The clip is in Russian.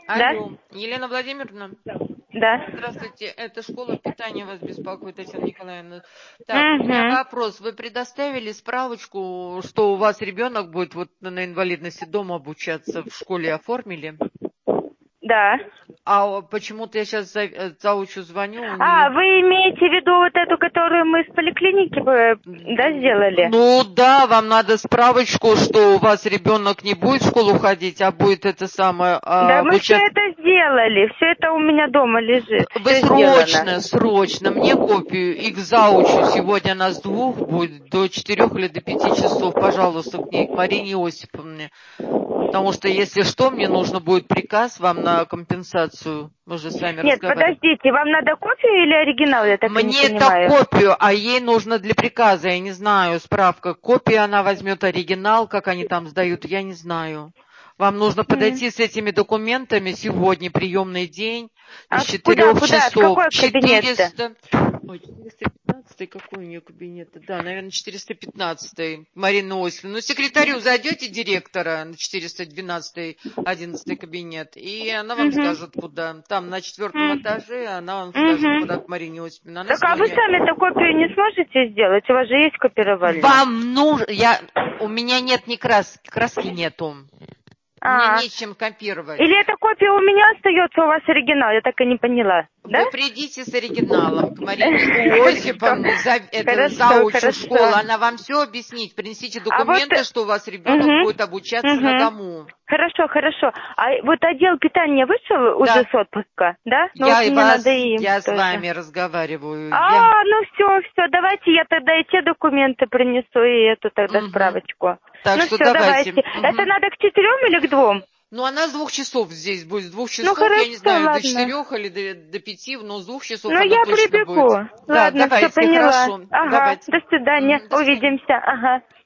Да? Алло, Елена Владимировна. Да. Здравствуйте, это школа питания вас беспокоит, Татьяна Николаевна. Так, у меня Угу. вопрос. Вы предоставили справочку, что у вас ребенок будет вот на инвалидности дома обучаться, в школе оформили? Да. А почему-то я сейчас заучу звоню, у А, нее... вы имеете в виду вот эту, которую мы с поликлиники да, сделали? Ну да, вам надо справочку, что у вас ребенок не будет в школу ходить, а будет это самое Да, мы все обучаться. это сделали. Все это у меня дома лежит. Вы Все сделано. срочно мне копию и к заучу. Сегодня нас с 2 будет до 4 или до 5 часов, пожалуйста, к ней, к Марине Иосифовне. Потому что, если что, мне нужно будет приказ вам на компенсацию. Мы же с вами Нет, разговаривали. подождите, вам надо копию или оригинал? Я так и не Мне-то понимаю. копию, а ей нужно для приказа, я не знаю, справка. Копию она возьмет, оригинал, как они там сдают, я не знаю. Вам нужно М. подойти с этими документами сегодня, приемный день, А с куда, 4 куда? В часов. какой кабинет-то? 400... Ой, 415 какой у нее кабинет? Да, наверное, 415 Марина Иосифовна. Ну, секретарю зайдете директора на 412 11 кабинет, и она вам Угу. скажет, куда. Там на 4 этаже она вам скажет, куда к Угу. Марине Иосифовне. Она Так а вы сегодня... сами-то копию не сможете сделать? У вас же есть копировальный. Вам нужно... У меня нет ни краски нету. Мне А, нечем копировать. или эта копия у меня остается, у вас оригинал? Я так и не поняла. Да? Вы придите с оригиналом к Марине Иосифовне, это Хорошо, заучу школы, хорошо. она вам все объяснит. Принесите А вот... документы, что у вас ребенок Угу, будет обучаться на угу. дому. Хорошо, хорошо. А вот отдел питания вышел уже Да, с отпуска, да? Ну вот мне надо и им я с тоже. вами разговариваю. А, ну все, давайте я тогда и те документы принесу, и эту тогда Мгм. справочку. Так Ну что все, давайте. давайте. Это Мгм. надо к 4 или к 2? Ну, она с 2 часов здесь будет. С двух Ну часов, я не хорошо, знаю, до ладно. 4 или до 5, но с 2 часов Ну она я точно будет. прибегу. Да, Ладно, все давайте, поняла. хорошо. Ага, Давайте. до свидания. Мгм, до свидания. Увидимся. Ага.